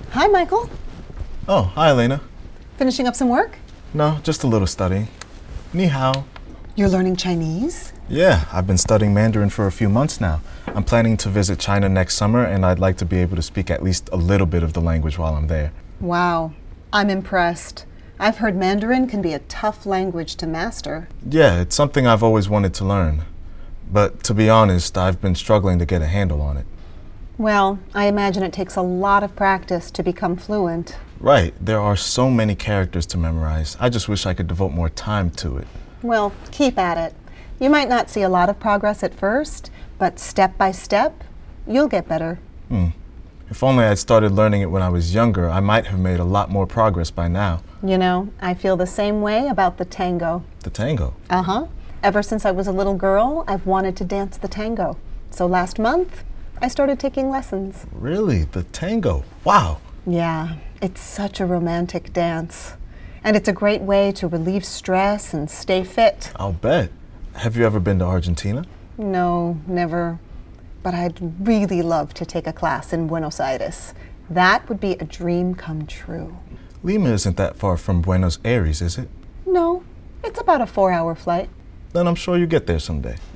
Hi, Michael. Oh, hi, Elena. Finishing up some work? No, just a little studying. Ni hao. You're learning Chinese? Yeah, I've been studying Mandarin for a few months now. I'm planning to visit China next summer, and I'd like to be able to speak at least a little bit of the language while I'm there. Wow, I'm impressed. I've heard Mandarin can be a tough language to master. Yeah, it's something I've always wanted to learn. But to be honest, I've been struggling to get a handle on it. Well, I imagine it takes a lot of practice to become fluent. Right, there are so many characters to memorize. I just wish I could devote more time to it. Well, keep at it. You might not see a lot of progress at first, but step by step, you'll get better. If only I'd started learning it when I was younger, I might have made a lot more progress by now. You know, I feel the same way about the tango. The tango. Uh-huh. Ever since I was a little girl, I've wanted to dance the tango. So last month, I started taking lessons. Really? The tango? Wow. Yeah, it's such a romantic dance. And it's a great way to relieve stress and stay fit. I'll bet. Have you ever been to Argentina? No, never. But I'd really love to take a class in Buenos Aires. That would be a dream come true. Lima isn't that far from Buenos Aires, is it? No, it's about a 4-hour flight. Then I'm sure you get there someday.